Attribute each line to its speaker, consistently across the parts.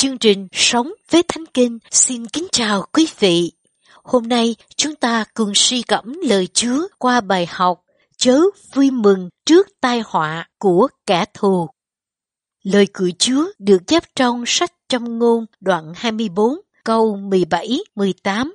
Speaker 1: Chương trình Sống với Thánh Kinh xin kính chào quý vị. Hôm nay chúng ta cùng suy gẫm lời Chúa qua bài học Chớ vui mừng trước tai họa của kẻ thù. Lời của Chúa được chép trong sách Châm ngôn đoạn 24 câu 17-18.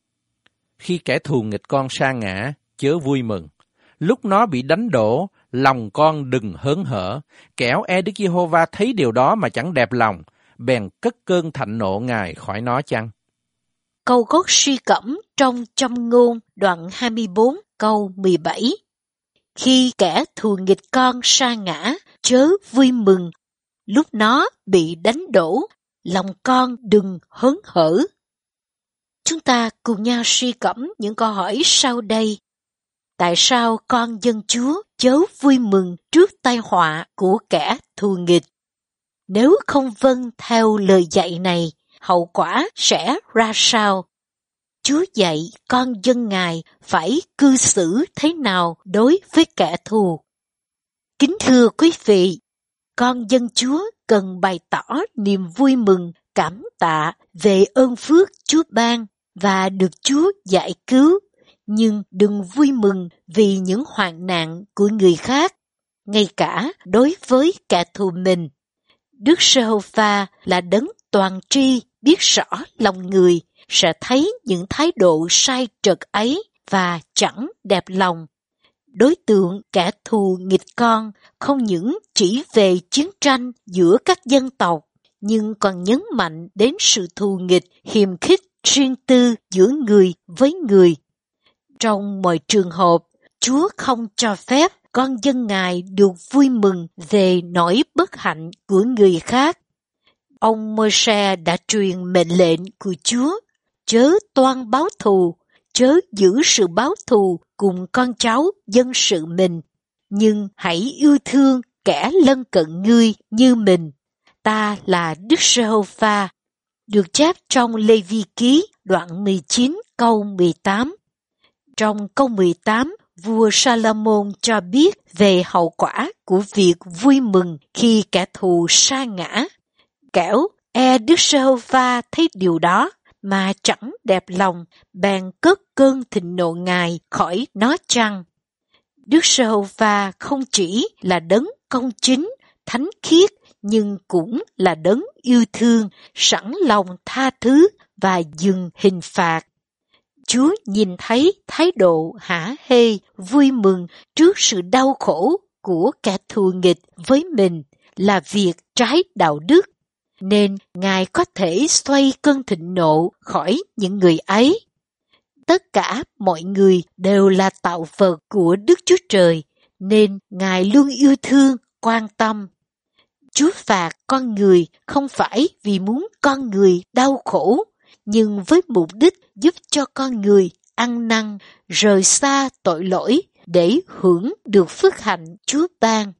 Speaker 2: Khi kẻ thù nghịch con sa ngã, chớ vui mừng. Lúc nó bị đánh đổ, lòng con đừng hớn hở. Kẻo e Đức Giê-hô-va thấy điều đó mà chẳng đẹp lòng, bèn cất cơn thạnh nộ Ngài khỏi nó chăng?
Speaker 1: Câu gốc suy gẫm trong Châm ngôn đoạn 24 câu 17. Khi kẻ thù nghịch con sa ngã, chớ vui mừng. Lúc nó bị đánh đổ, lòng con đừng hớn hở. Chúng ta cùng nhau suy gẫm những câu hỏi sau đây. Tại sao con dân Chúa chớ vui mừng trước tai họa của kẻ thù nghịch? Nếu không vâng theo lời dạy này, hậu quả sẽ ra sao? Chúa dạy con dân Ngài phải cư xử thế nào đối với kẻ thù? Kính thưa quý vị, con dân Chúa cần bày tỏ niềm vui mừng, cảm tạ về ơn phước Chúa ban và được Chúa giải cứu, nhưng đừng vui mừng vì những hoạn nạn của người khác, ngay cả đối với kẻ thù mình. Đức Giê-hô-va là đấng toàn tri, biết rõ lòng người, sẽ thấy những thái độ sai trật ấy và chẳng đẹp lòng. Đối tượng kẻ thù nghịch con không những chỉ về chiến tranh giữa các dân tộc, nhưng còn nhấn mạnh đến sự thù nghịch, hiềm khích, riêng tư giữa người với người. Trong mọi trường hợp, Chúa không cho phép con dân Ngài được vui mừng về nỗi bất hạnh của người khác. Ông Môi-se đã truyền mệnh lệnh của Chúa, chớ toan báo thù, chớ giữ sự báo thù cùng con cháu dân sự mình, nhưng hãy yêu thương kẻ lân cận ngươi như mình. Ta là Đức Giê-hô-va, được chép trong Lê-vi-ký đoạn 19 câu 18. Trong câu 18, vua Sa-la-môn cho biết về hậu quả của việc vui mừng khi kẻ thù sa ngã. Kẻo e Đức Giê-hô-va thấy điều đó mà chẳng đẹp lòng, bèn cất cơn thịnh nộ Ngài khỏi nó chăng? Đức Giê-hô-va không chỉ là đấng công chính, thánh khiết, nhưng cũng là đấng yêu thương, sẵn lòng tha thứ và dừng hình phạt. Chúa nhìn thấy thái độ hả hê, vui mừng trước sự đau khổ của kẻ thù nghịch với mình là việc trái đạo đức, nên Ngài có thể xoay cơn thịnh nộ khỏi những người ấy. Tất cả mọi người đều là tạo vật của Đức Chúa Trời, nên Ngài luôn yêu thương, quan tâm. Chúa phạt con người không phải vì muốn con người đau khổ, nhưng với mục đích giúp cho con người ăn năn, rời xa tội lỗi để hưởng được phước hạnh Chúa ban.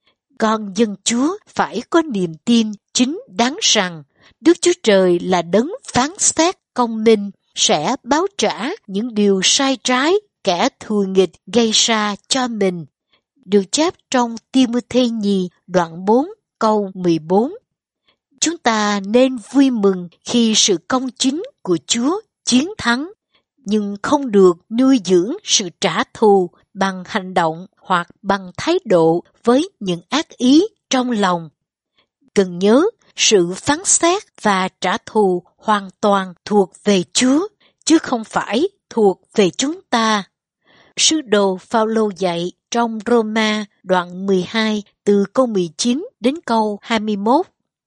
Speaker 1: Con dân Chúa phải có niềm tin chính đáng rằng Đức Chúa Trời là đấng phán xét công minh, sẽ báo trả những điều sai trái kẻ thù nghịch gây ra cho mình. Được chép trong Ti-mô-thê nhì đoạn 4 câu 14. Chúng ta nên vui mừng khi sự công chính của Chúa chiến thắng, nhưng không được nuôi dưỡng sự trả thù bằng hành động hoặc bằng thái độ với những ác ý trong lòng. Cần nhớ, sự phán xét và trả thù hoàn toàn thuộc về Chúa, chứ không phải thuộc về chúng ta. Sứ đồ Phao-lô dạy trong Rô-ma đoạn 12 từ câu 19 đến câu 21.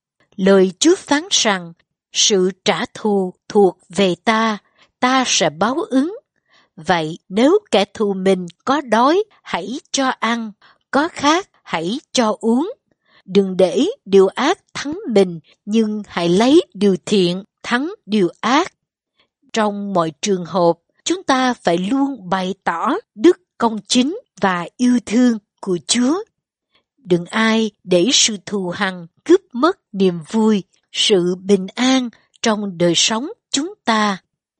Speaker 1: Lời Chúa phán rằng, sự trả thù thuộc về ta, ta sẽ báo ứng. Vậy nếu kẻ thù mình có đói, hãy cho ăn, có khát, hãy cho uống. Đừng để điều ác thắng mình, nhưng hãy lấy điều thiện thắng điều ác. Trong mọi trường hợp, chúng ta phải luôn bày tỏ đức công chính và yêu thương của Chúa. Đừng ai để sự thù hằn cướp mất niềm vui, sự bình an trong đời sống chúng ta.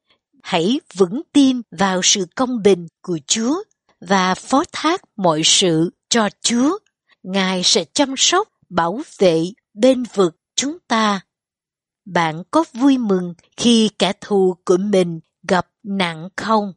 Speaker 1: Hãy vững tin vào sự công bình của Chúa và phó thác mọi sự cho Chúa. Ngài sẽ chăm sóc, bảo vệ, bên vực chúng ta. bạn có vui mừng khi kẻ thù của mình gặp nạn không?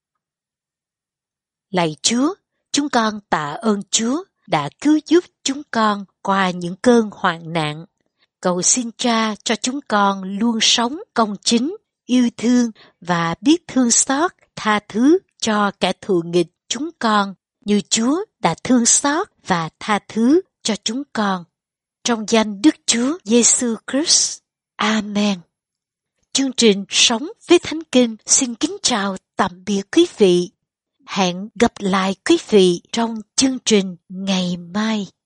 Speaker 1: Lạy Chúa, chúng con tạ ơn Chúa đã cứu giúp chúng con qua những cơn hoạn nạn. Cầu xin Cha cho chúng con luôn sống công chính, yêu thương và biết thương xót, tha thứ cho kẻ thù nghịch chúng con, như Chúa đã thương xót và tha thứ cho chúng con. Trong danh Đức Chúa Giêsu Christ. Amen. Chương trình Sống với Thánh Kinh xin kính chào tạm biệt quý vị. Hẹn gặp lại quý vị trong chương trình ngày mai.